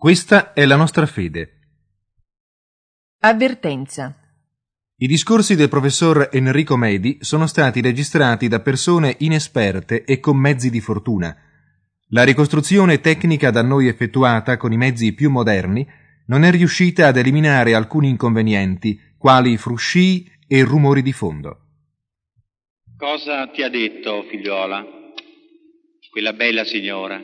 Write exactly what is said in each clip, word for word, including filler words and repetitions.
Questa è la nostra fede. Avvertenza. I discorsi del professor Enrico Medi sono stati registrati da persone inesperte e con mezzi di fortuna. La ricostruzione tecnica da noi effettuata con i mezzi più moderni non è riuscita ad eliminare alcuni inconvenienti, quali fruscii e rumori di fondo. Cosa ti ha detto, figliola, quella bella signora?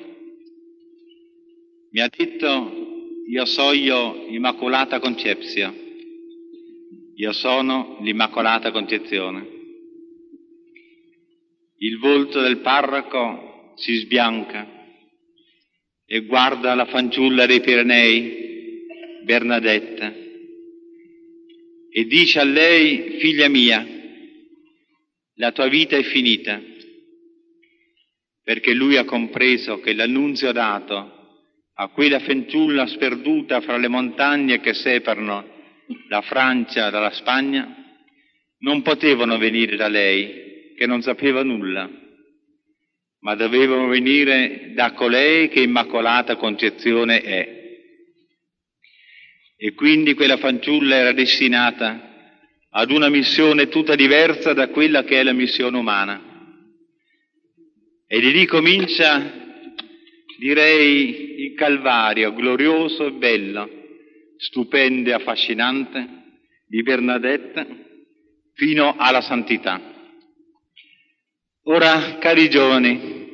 Mi ha detto: io sono Immacolata Concepzio, io sono l'Immacolata Concezione. Il volto del parroco si sbianca e guarda la fanciulla dei Pirenei, Bernadetta, e dice a lei: figlia mia, la tua vita è finita, perché lui ha compreso che l'annunzio dato a quella fanciulla sperduta fra le montagne che separano la Francia dalla Spagna non potevano venire da lei, che non sapeva nulla, ma dovevano venire da colei che Immacolata Concezione è. E quindi quella fanciulla era destinata ad una missione tutta diversa da quella che è la missione umana. E di lì comincia, direi, il Calvario glorioso e bello, stupendo e affascinante di Bernadetta fino alla santità. Ora, cari giovani,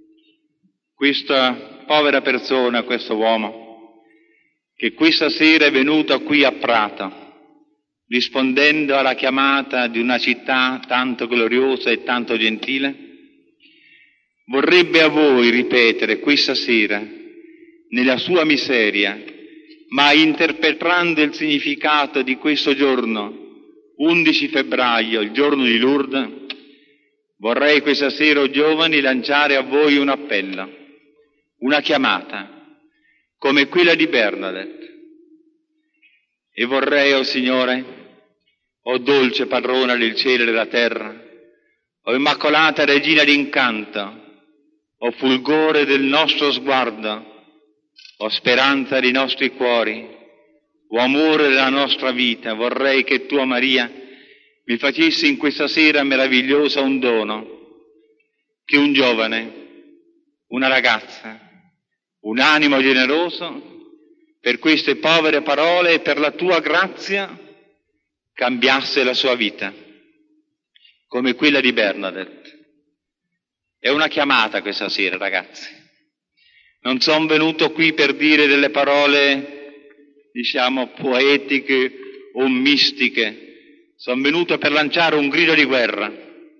questa povera persona, questo uomo, che questa sera è venuto qui a Prato, rispondendo alla chiamata di una città tanto gloriosa e tanto gentile, vorrebbe a voi ripetere questa sera, nella sua miseria, ma interpretando il significato di questo giorno, undici febbraio, il giorno di Lourdes, vorrei questa sera, o giovani, lanciare a voi un appello, una chiamata, come quella di Bernadette. E vorrei, o oh Signore, o oh dolce padrona del cielo e della terra, o oh immacolata regina d'incanto, o oh fulgore del nostro sguardo, o speranza dei nostri cuori, o amore della nostra vita, vorrei che tua Maria mi facessi in questa sera meravigliosa un dono, che un giovane, una ragazza, un animo generoso, per queste povere parole e per la tua grazia, cambiasse la sua vita, come quella di Bernadette. È una chiamata questa sera, ragazzi. Non sono venuto qui per dire delle parole, diciamo, poetiche o mistiche. Sono venuto per lanciare un grido di guerra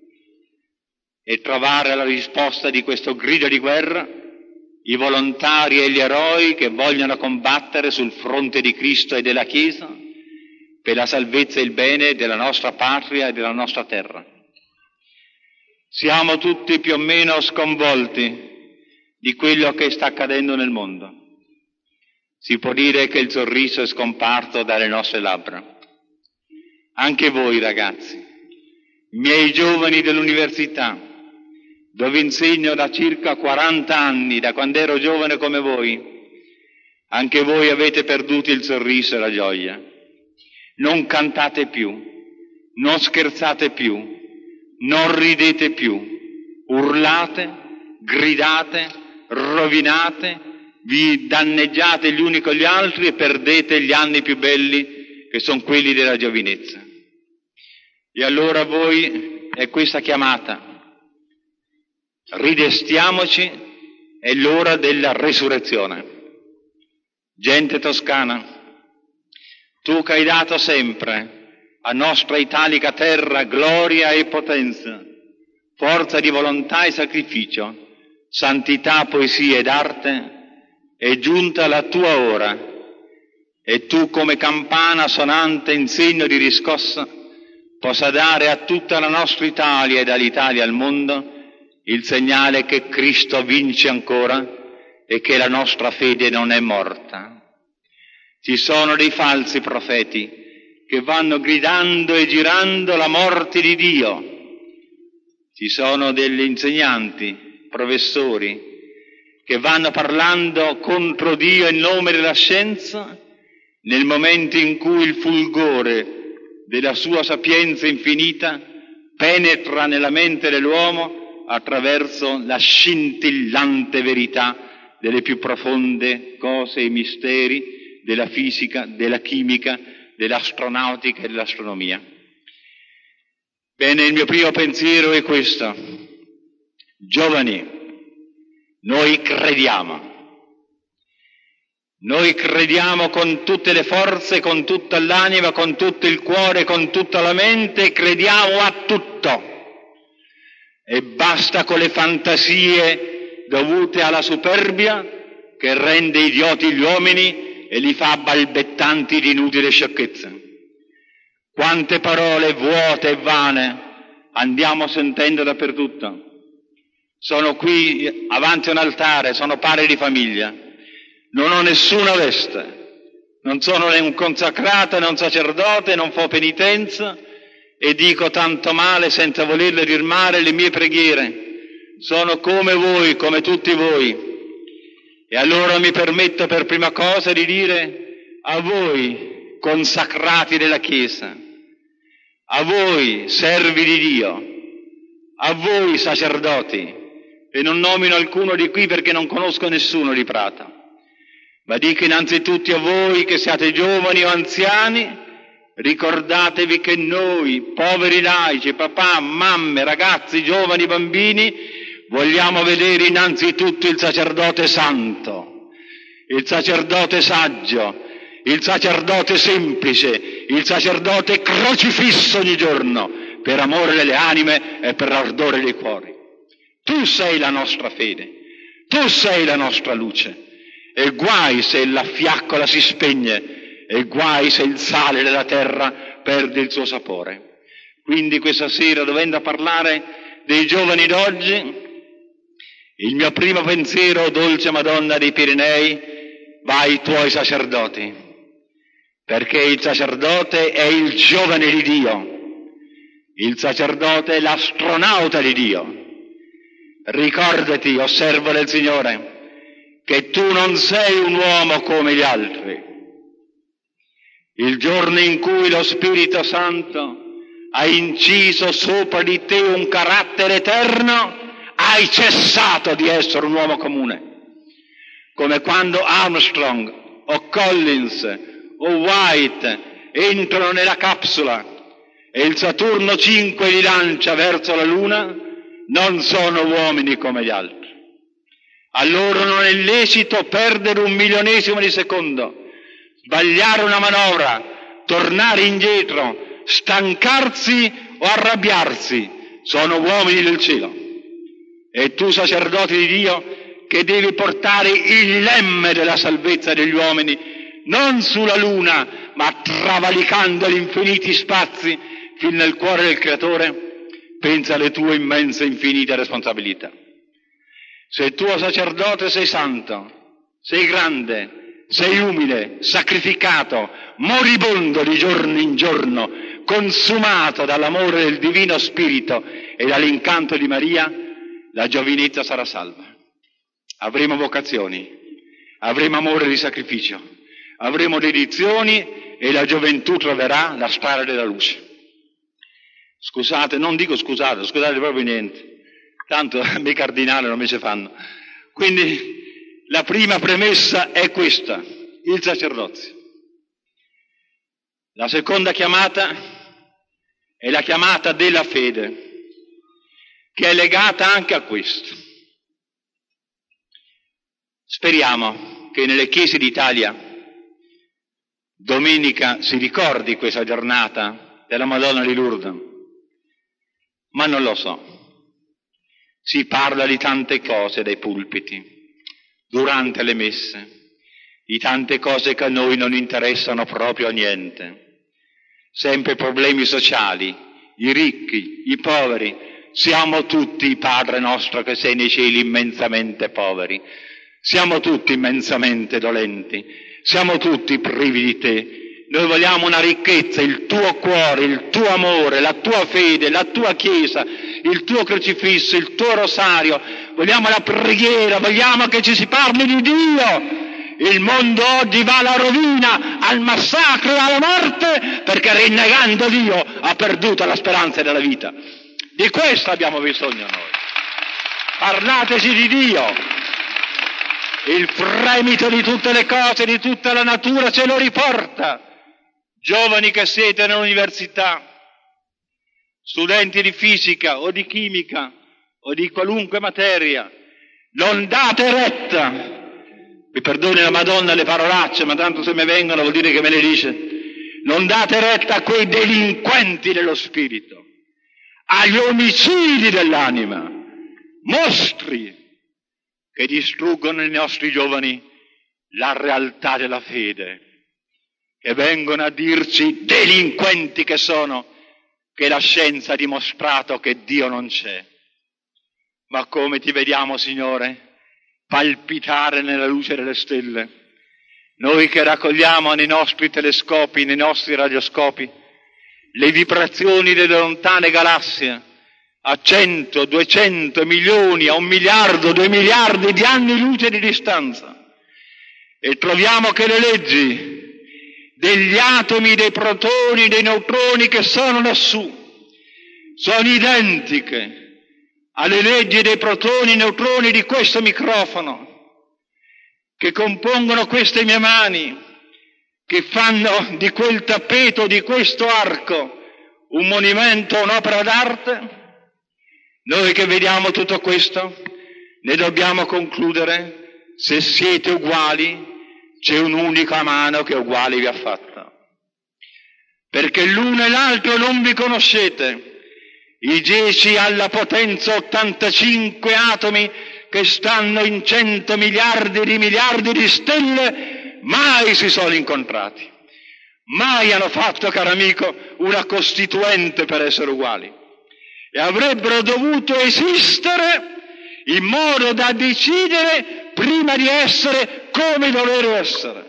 e trovare la risposta di questo grido di guerra i volontari e gli eroi che vogliono combattere sul fronte di Cristo e della Chiesa per la salvezza e il bene della nostra patria e della nostra terra. Siamo tutti più o meno sconvolti di quello che sta accadendo nel mondo. Si può dire che il sorriso è scomparso dalle nostre labbra. Anche voi, ragazzi, miei giovani dell'università, dove insegno da circa quaranta anni, da quando ero giovane come voi, anche voi avete perduto il sorriso e la gioia. Non cantate più, non scherzate più, non ridete più, urlate, gridate, rovinate, vi danneggiate gli uni con gli altri e perdete gli anni più belli che sono quelli della giovinezza. E allora voi è questa chiamata: ridestiamoci, è l'ora della resurrezione. Gente toscana, tu che hai dato sempre a nostra italica terra gloria e potenza, forza di volontà e sacrificio, santità, poesia ed arte, è giunta la tua ora, e tu come campana sonante in segno di riscossa possa dare a tutta la nostra Italia e dall'Italia al mondo il segnale che Cristo vince ancora e che la nostra fede non è morta. Ci sono dei falsi profeti che vanno gridando e girando la morte di Dio. Ci sono degli insegnanti, professori, che vanno parlando contro Dio in nome della scienza, nel momento in cui il fulgore della sua sapienza infinita penetra nella mente dell'uomo attraverso la scintillante verità delle più profonde cose e misteri della fisica, della chimica, dell'astronautica e dell'astronomia. Bene, il mio primo pensiero è questo. Giovani, noi crediamo. Noi crediamo con tutte le forze, con tutta l'anima, con tutto il cuore, con tutta la mente, crediamo a tutto. E basta con le fantasie dovute alla superbia che rende idioti gli uomini e li fa balbettanti di inutile sciocchezza. Quante parole vuote e vane andiamo sentendo dappertutto. Sono qui avanti a un altare, sono padre di famiglia, non ho nessuna veste, non sono né un consacrato né un sacerdote, non fo penitenza e dico tanto male senza volerle dir male le mie preghiere. Sono come voi, come tutti voi. E allora mi permetto per prima cosa di dire a voi, consacrati della Chiesa, a voi, servi di Dio, a voi, sacerdoti, e non nomino alcuno di qui perché non conosco nessuno di Prato, ma dico innanzitutto a voi che siate giovani o anziani, ricordatevi che noi, poveri laici, papà, mamme, ragazzi, giovani, bambini, vogliamo vedere innanzitutto il sacerdote santo, il sacerdote saggio, il sacerdote semplice, il sacerdote crocifisso ogni giorno, per amore delle anime e per ardore dei cuori. Tu sei la nostra fede, tu sei la nostra luce, e guai se la fiaccola si spegne, e guai se il sale della terra perde il suo sapore. Quindi questa sera, dovendo parlare dei giovani d'oggi, il mio primo pensiero, dolce Madonna dei Pirenei, va ai tuoi sacerdoti, perché il sacerdote è il giovane di Dio, il sacerdote è l'astronauta di Dio. Ricordati, osservo del Signore, che tu non sei un uomo come gli altri. Il giorno in cui lo Spirito Santo ha inciso sopra di te un carattere eterno, hai cessato di essere un uomo comune. Come quando Armstrong o Collins o White entrano nella capsula e il Saturno cinque li lancia verso la Luna, non sono uomini come gli altri. A loro non è lecito perdere un milionesimo di secondo, sbagliare una manovra, tornare indietro, stancarsi o arrabbiarsi. Sono uomini del cielo. E tu, sacerdote di Dio, che devi portare il lemme della salvezza degli uomini, non sulla Luna, ma travalicando gli infiniti spazi fin nel cuore del Creatore, pensa alle tue immense e infinite responsabilità. Se tuo sacerdote sei santo, sei grande, sei umile, sacrificato, moribondo di giorno in giorno, consumato dall'amore del Divino Spirito e dall'incanto di Maria, la giovinezza sarà salva. Avremo vocazioni, avremo amore di sacrificio, avremo dedizioni e la gioventù troverà la strada della luce. Scusate, non dico scusate, scusate proprio niente, tanto i cardinali non mi ci fanno. Quindi la prima premessa è questa, il sacerdozio. La seconda chiamata è la chiamata della fede, che è legata anche a questo. Speriamo che nelle chiese d'Italia domenica si ricordi questa giornata della Madonna di Lourdes, ma non lo so. Si parla di tante cose dai pulpiti, durante le messe, di tante cose che a noi non interessano proprio a niente. Sempre problemi sociali, i ricchi, i poveri. Siamo tutti, Padre nostro che sei nei cieli, immensamente poveri. Siamo tutti immensamente dolenti. Siamo tutti privi di te. Noi vogliamo una ricchezza, il tuo cuore, il tuo amore, la tua fede, la tua Chiesa, il tuo crocifisso, il tuo rosario, vogliamo la preghiera, vogliamo che ci si parli di Dio. Il mondo oggi va alla rovina, al massacro, alla morte, perché rinnegando Dio ha perduto la speranza della vita. Di questo abbiamo bisogno noi. Parlateci di Dio. Il fremito di tutte le cose, di tutta la natura ce lo riporta. Giovani che siete nell'università, studenti di fisica o di chimica o di qualunque materia, non date retta. Mi perdoni la Madonna le parolacce, ma tanto se mi vengono vuol dire che me le dice. Non date retta a quei delinquenti dello spirito, agli omicidi dell'anima, mostri che distruggono nei nostri giovani la realtà della fede, che vengono a dirci, delinquenti che sono, che la scienza ha dimostrato che Dio non c'è. Ma come ti vediamo, Signore, palpitare nella luce delle stelle, noi che raccogliamo nei nostri telescopi, nei nostri radioscopi, le vibrazioni delle lontane galassie, a cento, duecento milioni, a un miliardo, due miliardi di anni luce di distanza, e troviamo che le leggi degli atomi, dei protoni, dei neutroni che sono lassù sono identiche alle leggi dei protoni e neutroni di questo microfono, che compongono queste mie mani, che fanno di quel tappeto, di questo arco, un monumento, un'opera d'arte. Noi che vediamo tutto questo, ne dobbiamo concludere, se siete uguali, c'è un'unica mano che uguale vi ha fatta. Perché l'uno e l'altro non vi conoscete. I dieci alla potenza ottantacinque atomi che stanno in cento miliardi di miliardi di stelle mai si sono incontrati. Mai hanno fatto, caro amico, una costituente per essere uguali. E avrebbero dovuto esistere in modo da decidere prima di essere come dovrebbero essere.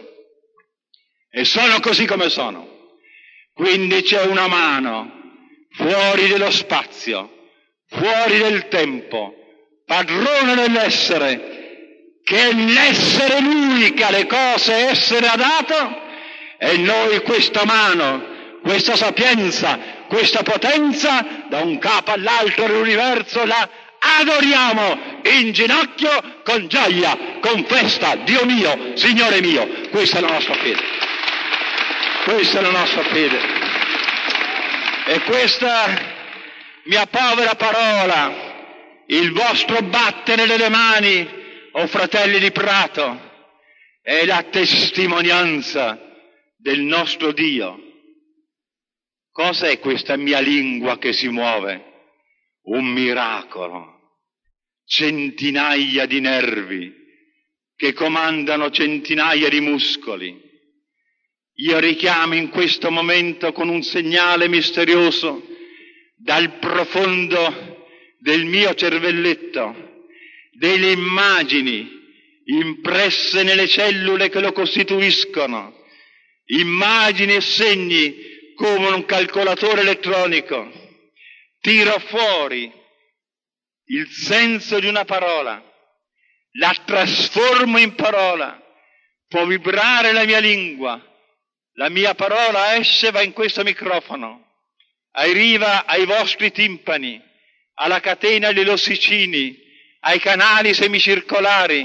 E sono così come sono. Quindi c'è una mano fuori dello spazio, fuori del tempo, padrone dell'essere, che è l'essere lui che alle cose essere ha dato, e noi questa mano, questa sapienza, questa potenza, da un capo all'altro dell'universo la adoriamo in ginocchio con gioia, con festa. Dio mio, Signore mio, questa è la nostra fede. Questa è la nostra fede. E questa mia povera parola, il vostro battere delle mani, o fratelli di Prato, è la testimonianza del nostro Dio. Cos'è questa mia lingua che si muove? Un miracolo. Centinaia di nervi che comandano centinaia di muscoli. Io richiamo in questo momento con un segnale misterioso dal profondo del mio cervelletto delle immagini impresse nelle cellule che lo costituiscono, immagini e segni come un calcolatore elettronico. Tiro fuori il senso di una parola, la trasformo in parola, può vibrare la mia lingua. La mia parola esce, va in questo microfono, arriva ai vostri timpani, alla catena degli ossicini, ai canali semicircolari,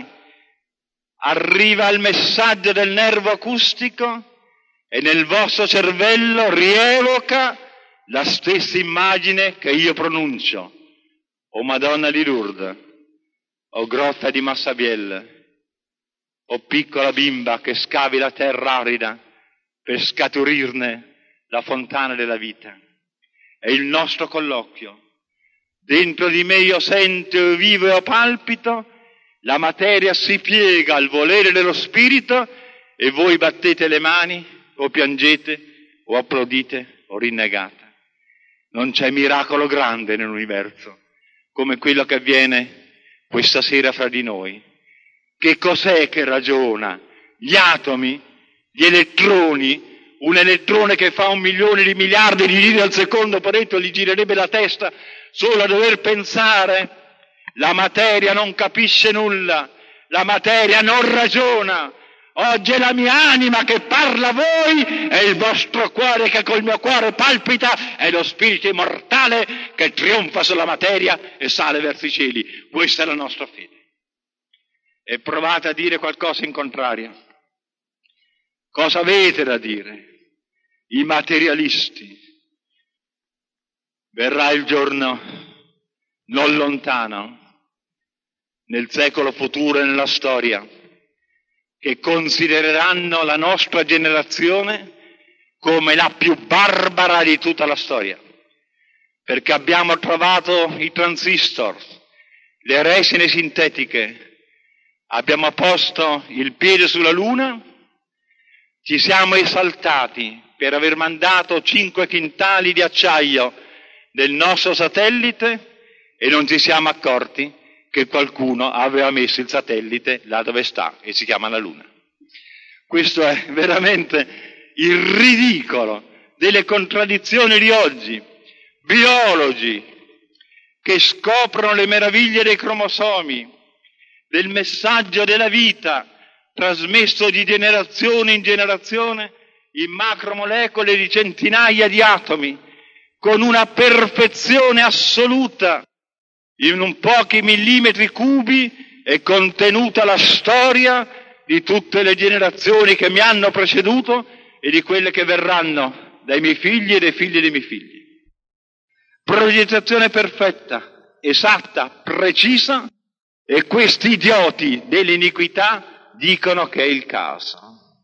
arriva al messaggio del nervo acustico e nel vostro cervello rievoca la stessa immagine che io pronuncio. O Madonna di Lourdes, o grotta di Massabielle, o piccola bimba che scavi la terra arida per scaturirne la fontana della vita. È il nostro colloquio. Dentro di me io sento, io vivo e io palpito, la materia si piega al volere dello spirito e voi battete le mani o piangete o applaudite o rinnegate. Non c'è miracolo grande nell'universo come quello che avviene questa sera fra di noi. Che cos'è che ragiona? Gli atomi, gli elettroni un elettrone che fa un milione di miliardi di giri al secondo, paretto gli girerebbe la testa solo a dover pensare. La materia non capisce nulla, la materia non ragiona. Oggi è la mia anima che parla a voi, è il vostro cuore che col mio cuore palpita, è lo spirito immortale che trionfa sulla materia e sale verso i cieli. Questa è la nostra fede. E provate a dire qualcosa in contrario. Cosa avete da dire? I materialisti. Verrà il giorno non lontano, nel secolo futuro e nella storia, che considereranno la nostra generazione come la più barbara di tutta la storia, perché abbiamo trovato i transistor, le resine sintetiche, abbiamo posto il piede sulla Luna, ci siamo esaltati per aver mandato cinque quintali di acciaio del nostro satellite e non ci siamo accorti che qualcuno aveva messo il satellite là dove sta e si chiama la Luna. Questo è veramente il ridicolo delle contraddizioni di oggi. Biologi che scoprono le meraviglie dei cromosomi, del messaggio della vita trasmesso di generazione in generazione in macromolecole di centinaia di atomi, con una perfezione assoluta. In un pochi millimetri cubi è contenuta la storia di tutte le generazioni che mi hanno preceduto e di quelle che verranno dai miei figli e dai figli dei miei figli. Progettazione perfetta, esatta, precisa, e questi idioti dell'iniquità dicono che è il caso.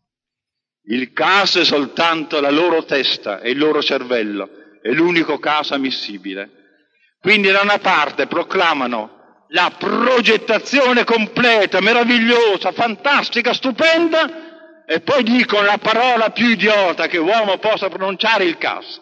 Il caso è soltanto la loro testa e il loro cervello, è l'unico caso ammissibile. Quindi da una parte proclamano la progettazione completa, meravigliosa, fantastica, stupenda, e poi dicono la parola più idiota che uomo possa pronunciare, il caso.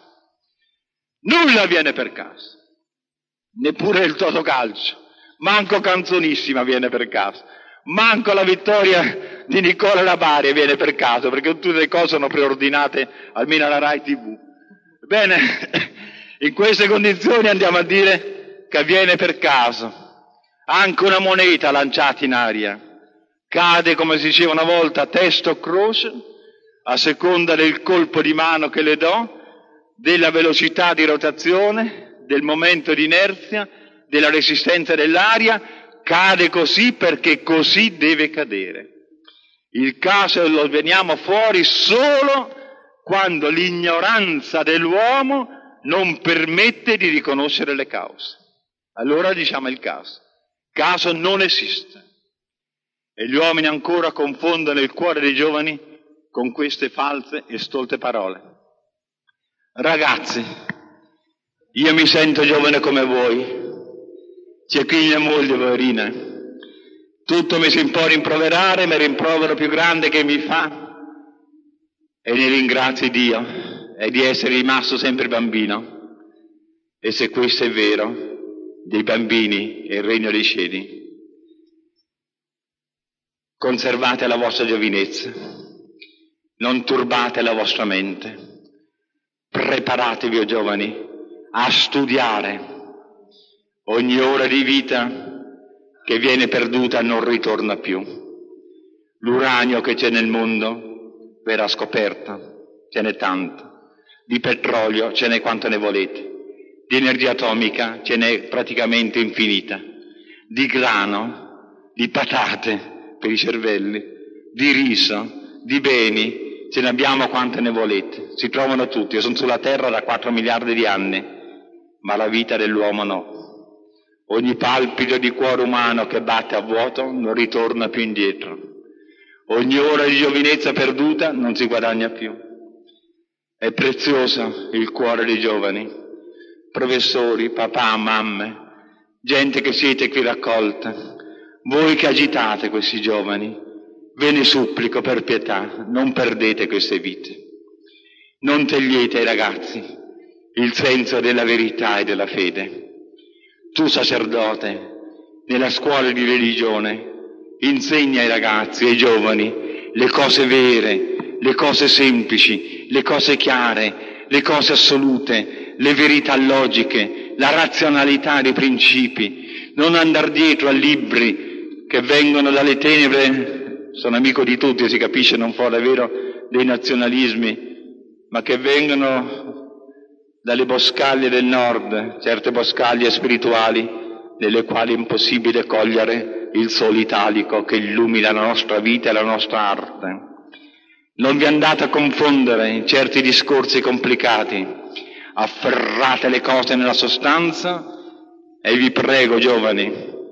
Nulla viene per caso, neppure il Totocalcio, manco Canzonissima viene per caso, manco la vittoria di Nicola Labari viene per caso, perché tutte le cose sono preordinate almeno alla Rai tivù. Bene, in queste condizioni andiamo a dire che avviene per caso. Anche una moneta lanciata in aria cade, come si diceva una volta, testa o croce, a seconda del colpo di mano che le do, della velocità di rotazione, del momento di inerzia, della resistenza dell'aria, cade così perché così deve cadere. Il caso lo veniamo fuori solo quando l'ignoranza dell'uomo non permette di riconoscere le cause. Allora diciamo il caso. Caso non esiste. E gli uomini ancora confondono il cuore dei giovani con queste false e stolte parole. Ragazzi, io mi sento giovane come voi. C'è qui mia moglie, poverina. Tutto mi si può rimproverare, ma il rimprovero più grande che mi fa, e ne ringrazio Dio, è di essere rimasto sempre bambino. E se questo è vero, dei bambini è il regno dei cieli. Conservate la vostra giovinezza, non turbate la vostra mente, preparatevi, o giovani, a studiare. Ogni ora di vita che viene perduta non ritorna più. L'uranio che c'è nel mondo verrà scoperto, ce n'è tanto. Di petrolio ce n'è quanto ne volete. Di energia atomica ce n'è praticamente infinita. Di grano, di patate per i cervelli, di riso, di beni, ce ne abbiamo quante ne volete. Si trovano tutti. Io sono sulla Terra da quattro miliardi di anni, ma la vita dell'uomo no. Ogni palpito di cuore umano che batte a vuoto non ritorna più indietro. Ogni ora di giovinezza perduta non si guadagna più. È prezioso il cuore dei giovani, professori, papà, mamme, gente che siete qui raccolta, voi che agitate questi giovani, ve ne supplico per pietà, non perdete queste vite. Non togliete ai ragazzi il senso della verità e della fede. Tu, sacerdote, nella scuola di religione, insegna ai ragazzi, ai giovani, le cose vere, le cose semplici, le cose chiare, le cose assolute, le verità logiche, la razionalità dei principi, non andare dietro a libri che vengono dalle tenebre, sono amico di tutti, si capisce, non fuori vero, dei nazionalismi, ma che vengono dalle boscaglie del nord, certe boscaglie spirituali, nelle quali è impossibile cogliere il sole italico che illumina la nostra vita e la nostra arte. Non vi andate a confondere in certi discorsi complicati, afferrate le cose nella sostanza e vi prego, giovani,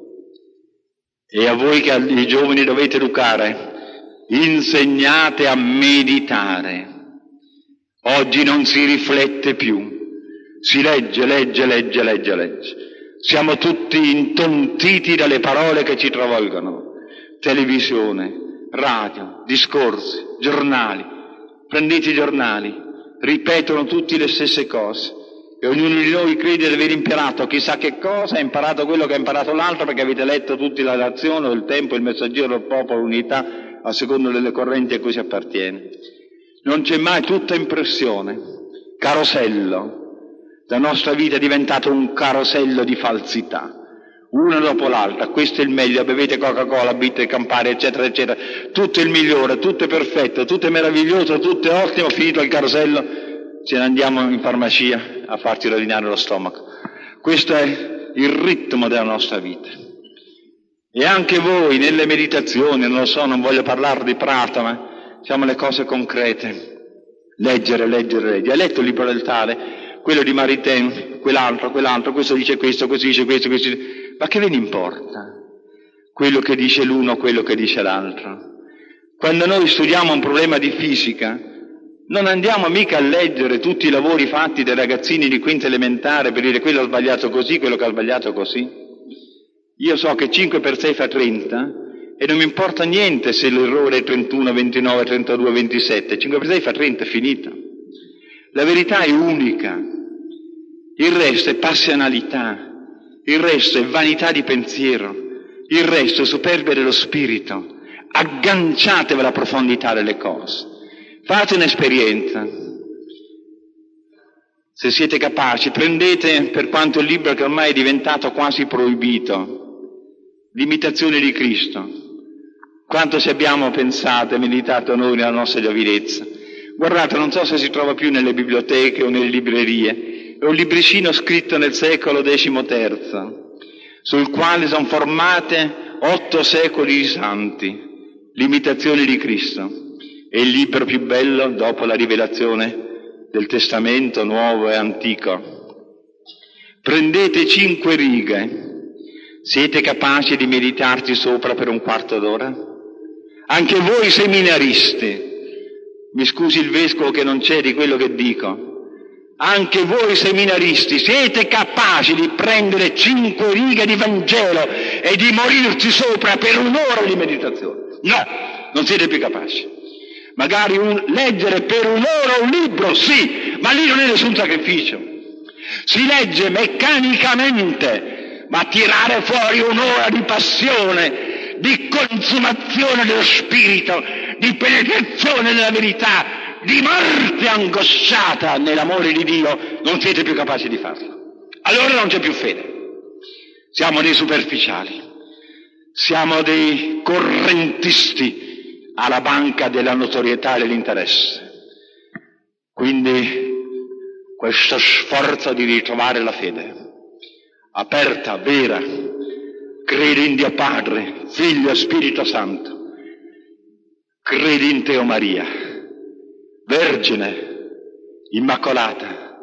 e a voi che i giovani dovete educare, insegnate a meditare. Oggi non si riflette più, si legge, legge, legge, legge, legge. Siamo tutti intontiti dalle parole che ci travolgono. Televisione, radio, discorsi, giornali. Prendete i giornali, ripetono tutti le stesse cose. E ognuno di noi crede di aver imparato chissà che cosa, ha imparato quello che ha imparato l'altro perché avete letto tutti la Nazione, il Tempo, il Messaggero del Popolo, l'Unità, a seconda delle correnti a cui si appartiene. Non c'è mai tutta impressione, carosello. La nostra vita è diventata un carosello di falsità, una dopo l'altra. Questo è il meglio, bevete Coca-Cola, bitte Campari, eccetera, eccetera. Tutto è il migliore, tutto è perfetto, tutto è meraviglioso, tutto è ottimo. Finito il carosello, ce ne andiamo in farmacia a farci rovinare lo stomaco. Questo è il ritmo della nostra vita. E anche voi nelle meditazioni, non lo so, non voglio parlare di Prata, ma siamo le cose concrete. Leggere, leggere, leggere. Hai letto il libro del Tale? Quello di Maritain, quell'altro, quell'altro, questo dice questo, questo dice questo, questo dice... Ma che ve ne importa? Quello che dice l'uno, quello che dice l'altro. Quando noi studiamo un problema di fisica, non andiamo mica a leggere tutti i lavori fatti dai ragazzini di quinta elementare per dire quello ha sbagliato così, quello che ha sbagliato così. Io so che cinque per sei fa trenta e non mi importa niente se l'errore è trentuno, ventinove, trentadue, ventisette. cinque per sei fa trenta, è finita. La verità è unica, il resto è passionalità, il resto è vanità di pensiero, il resto è superbia dello spirito. Agganciatevi alla profondità delle cose, fate un'esperienza. Se siete capaci, prendete, per quanto il libro che ormai è diventato quasi proibito, l'imitazione di Cristo. Quanto ci abbiamo pensato e meditato noi nella nostra giovinezza. Guardate, non so se si trova più nelle biblioteche o nelle librerie, è un libricino scritto nel secolo decimo terzo, sul quale sono formate otto secoli di santi, l'imitazione di Cristo. È il libro più bello dopo la rivelazione del Testamento nuovo e antico. Prendete cinque righe, siete capaci di meditarci sopra per un quarto d'ora? Anche voi seminaristi, mi scusi il vescovo che non c'è di quello che dico, anche voi seminaristi siete capaci di prendere cinque righe di Vangelo e di morirci sopra per un'ora di meditazione? No, non siete più capaci. Magari un, leggere per un'ora un libro, sì, ma lì non è nessun sacrificio. Si legge meccanicamente, ma tirare fuori un'ora di passione, di consumazione dello spirito, di penetrazione della verità, di morte angosciata nell'amore di Dio, non siete più capaci di farlo. Allora non c'è più fede. Siamo dei superficiali, siamo dei correntisti alla banca della notorietà e dell'interesse. Quindi questo sforzo di ritrovare la fede, aperta, vera, credi in Dio Padre, Figlio e Spirito Santo, credi in Teo Maria, Vergine, Immacolata,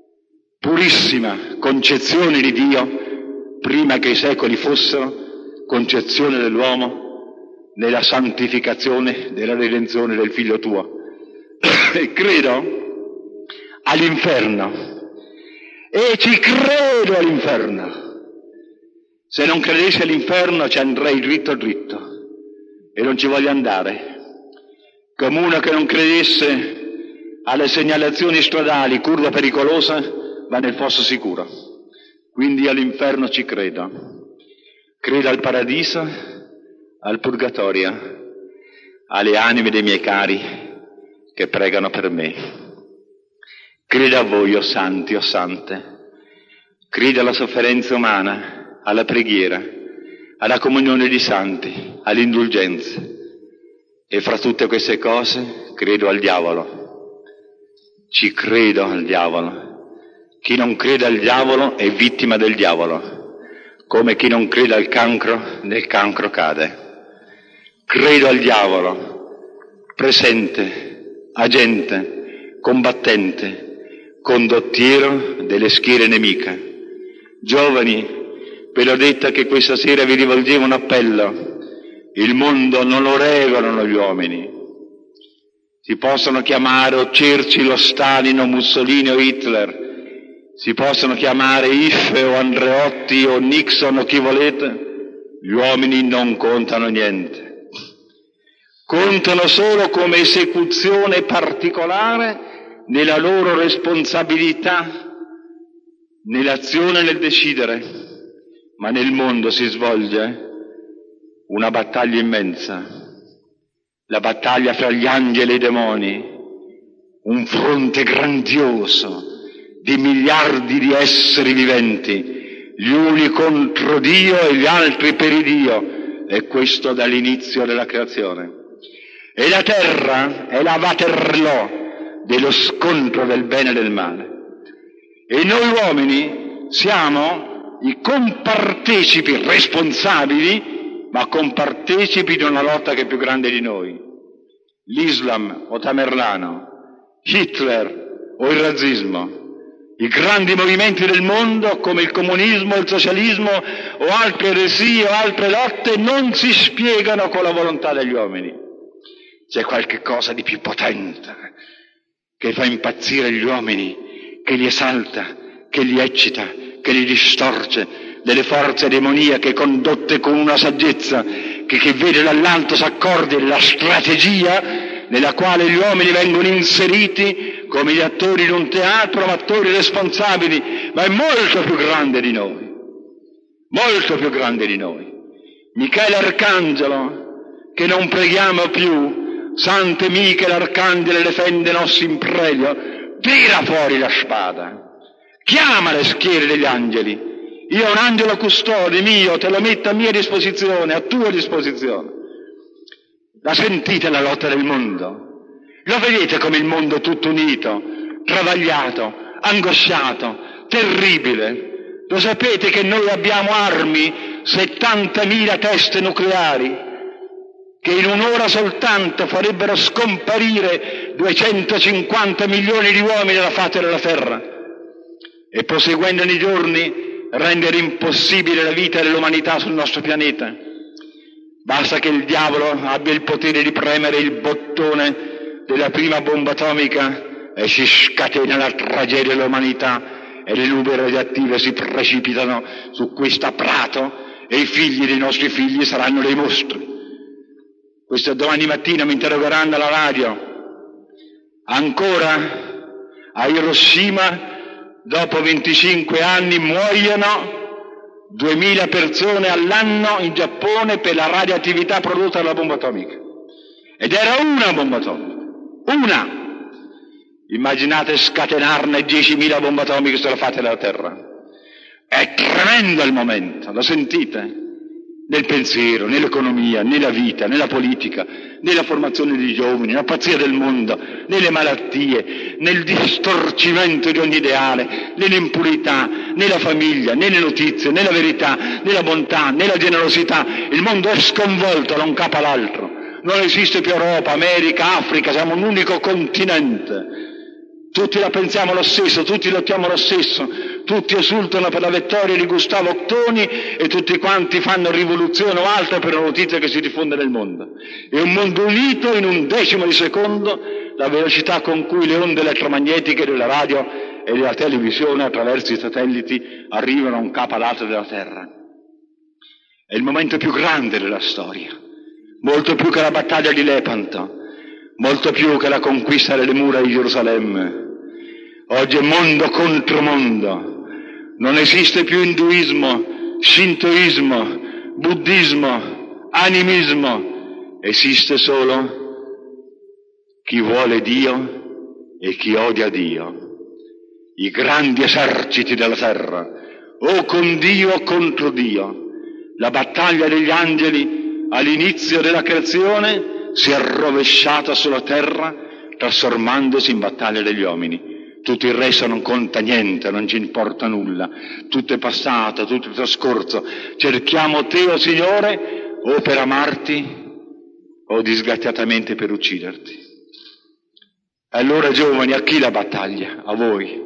purissima concezione di Dio, prima che i secoli fossero, concezione dell'uomo, nella santificazione della redenzione del Figlio tuo. E credo all'inferno, e ci credo all'inferno. Se non credessi all'inferno ci andrei dritto dritto, e non ci voglio andare. Come uno che non credesse alle segnalazioni stradali, curva pericolosa, va nel fosso sicuro. Quindi all'inferno ci credo. Credo al paradiso, al purgatorio, alle anime dei miei cari che pregano per me. Creda a voi, o santi, o sante, creda alla sofferenza umana, alla preghiera, alla comunione di santi, all'indulgenza. E fra tutte queste cose credo al diavolo. Ci credo al diavolo. Chi non crede al diavolo è vittima del diavolo, come chi non crede al cancro, nel cancro cade. Credo al diavolo, presente, agente, combattente, condottiero delle schiere nemiche. Giovani, ve l'ho detta che questa sera vi rivolgevo un appello. Il mondo non lo regolano gli uomini. Si possono chiamare o Churchill o Stalin o Mussolini o Hitler, si possono chiamare Iffe o Andreotti o Nixon o chi volete, gli uomini non contano niente. Contano solo come esecuzione particolare nella loro responsabilità, nell'azione e nel decidere, ma nel mondo si svolge una battaglia immensa, la battaglia fra gli angeli e i demoni, un fronte grandioso di miliardi di esseri viventi, gli uni contro Dio e gli altri per il Dio, e questo dall'inizio della creazione. E la terra è la Waterloo dello scontro del bene e del male. E noi uomini siamo i compartecipi responsabili, ma compartecipi di una lotta che è più grande di noi. L'Islam o Tamerlano, Hitler o il razzismo, i grandi movimenti del mondo come il comunismo, il socialismo o altre eresie o altre lotte non si spiegano con la volontà degli uomini. C'è qualche cosa di più potente che fa impazzire gli uomini, che li esalta, che li eccita, che li distorce, delle forze demoniache condotte con una saggezza che chi vede dall'alto s'accorge della strategia nella quale gli uomini vengono inseriti come gli attori di un teatro, attori responsabili, ma è molto più grande di noi, molto più grande di noi. Michele Arcangelo, che non preghiamo più, Sante Michele Arcangelo defende nostro impreglio, tira fuori la spada, chiama le schiere degli angeli. Io ho un angelo custode mio, te lo metto a mia disposizione, a tua disposizione. La sentite la lotta del mondo? Lo vedete come il mondo è tutto unito, travagliato, angosciato, terribile? Lo sapete che noi abbiamo armi, settantamila teste nucleari, che in un'ora soltanto farebbero scomparire duecentocinquanta milioni di uomini dalla faccia della terra, e proseguendo nei giorni rendere impossibile la vita dell'umanità sul nostro pianeta. Basta che il diavolo abbia il potere di premere il bottone della prima bomba atomica e si scatena la tragedia dell'umanità e le nubi radioattive si precipitano su questo prato e i figli dei nostri figli saranno dei mostri. Questo domani mattina mi interrogeranno alla radio. Ancora a Hiroshima, dopo venticinque anni, muoiono duemila persone all'anno in Giappone per la radioattività prodotta dalla bomba atomica. Ed era una bomba atomica. Una! Immaginate scatenarne diecimila bombe atomiche sulla faccia della Terra. È tremendo il momento, lo sentite? Nel pensiero, nell'economia, nella vita, nella politica, nella formazione dei giovani, nella pazzia del mondo, nelle malattie, nel distorcimento di ogni ideale, nell'impurità, nella famiglia, nelle notizie, nella verità, nella bontà, nella generosità. Il mondo è sconvolto da un capo all'altro. Non esiste più Europa, America, Africa, siamo un unico continente. Tutti la pensiamo lo stesso, tutti lottiamo lo stesso, tutti esultano per la vittoria di Gustavo Ottoni e tutti quanti fanno rivoluzione o altro per la notizia che si diffonde nel mondo. È un mondo unito in un decimo di secondo, la velocità con cui le onde elettromagnetiche della radio e della televisione attraverso i satelliti arrivano a un capo all'altro della Terra. È il momento più grande della storia, molto più che la battaglia di Lepanto, molto più che la conquista delle mura di Gerusalemme. Oggi è mondo contro mondo. Non esiste più induismo, shintoismo, buddismo, animismo. Esiste solo chi vuole Dio e chi odia Dio. i grandi eserciti della terra, o con Dio o contro Dio. La battaglia degli angeli all'inizio della creazione si è rovesciata sulla terra, trasformandosi in battaglia degli uomini. Tutto il resto non conta niente, non ci importa nulla, tutto è passato, tutto è trascorso. Cerchiamo te, o Signore, o per amarti o disgraziatamente per ucciderti. Allora, giovani, a chi la battaglia? A voi.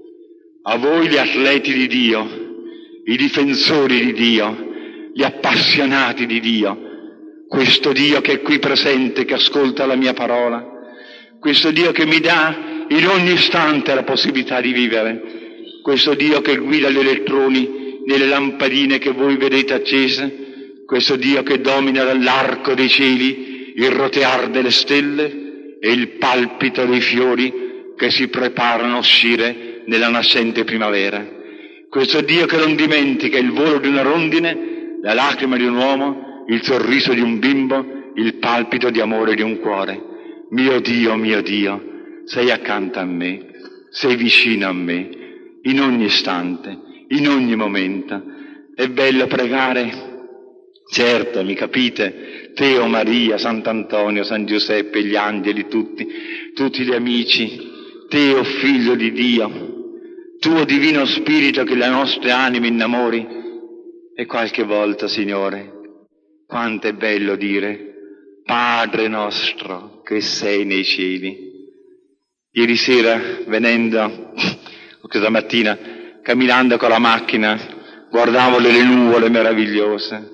A voi gli atleti di Dio, i difensori di Dio, gli appassionati di Dio, questo Dio che è qui presente, che ascolta la mia parola, questo Dio che mi dà in ogni istante la possibilità di vivere, questo Dio che guida gli elettroni nelle lampadine che voi vedete accese, questo Dio che domina dall'arco dei cieli il rotear delle stelle e il palpito dei fiori che si preparano a uscire nella nascente primavera, questo Dio che non dimentica il volo di una rondine, la lacrima di un uomo, il sorriso di un bimbo, il palpito di amore di un cuore. Mio Dio, mio Dio, sei accanto a me, sei vicino a me, in ogni istante, in ogni momento. È bello pregare, certo, mi capite, te, o Maria, Sant'Antonio, San Giuseppe, gli angeli, tutti, tutti gli amici, te, o Figlio di Dio, tuo Divino Spirito che le nostre anime innamori. E qualche volta, Signore, quanto è bello dire Padre nostro che sei nei cieli. Ieri sera, venendo, questa mattina, camminando con la macchina, guardavo le nuvole meravigliose.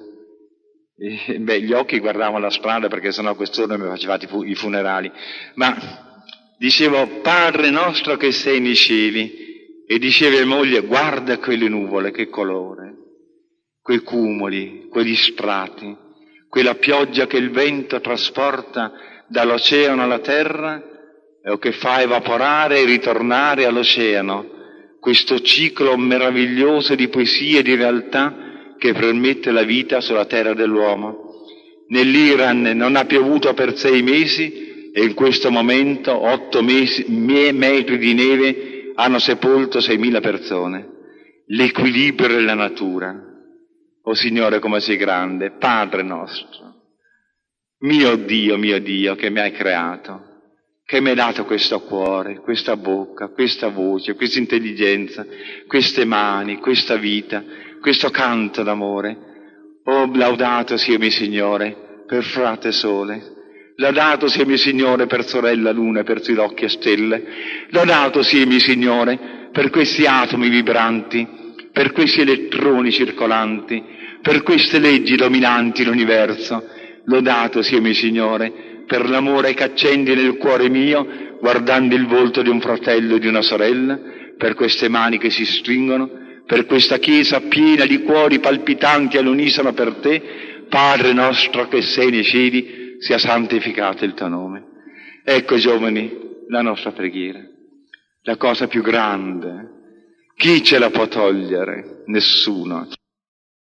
E, beh, gli occhi guardavano la strada perché sennò a quest'ora mi facevate i funerali. Ma dicevo, Padre nostro che sei nei cieli. E diceva mia moglie, guarda quelle nuvole, che colore, quei cumuli, quegli strati, quella pioggia che il vento trasporta dall'oceano alla terra o che fa evaporare e ritornare all'oceano, questo ciclo meraviglioso di poesia e di realtà che permette la vita sulla terra dell'uomo. Nell'Iran non ha piovuto per sei mesi e in questo momento otto mesi, metri di neve hanno sepolto seimila persone. L'equilibrio della natura. Oh Signore, come sei grande, Padre nostro, mio Dio, mio Dio, che mi hai creato, che mi hai dato questo cuore, questa bocca, questa voce, questa intelligenza, queste mani, questa vita, questo canto d'amore. Oh, laudato sia mio Signore per frate sole, laudato sia mio Signore per sorella luna e per sirocchie stelle, laudato sia mio Signore per questi atomi vibranti, per questi elettroni circolanti, per queste leggi dominanti l'universo. Lodato sia mio Signore per l'amore che accendi nel cuore mio guardando il volto di un fratello e di una sorella, per queste mani che si stringono, per questa chiesa piena di cuori palpitanti all'unisono per te. Padre nostro che sei nei cieli, sia santificato il tuo nome. Ecco, giovani, la nostra preghiera, la cosa più grande. Chi ce la può togliere? Nessuno.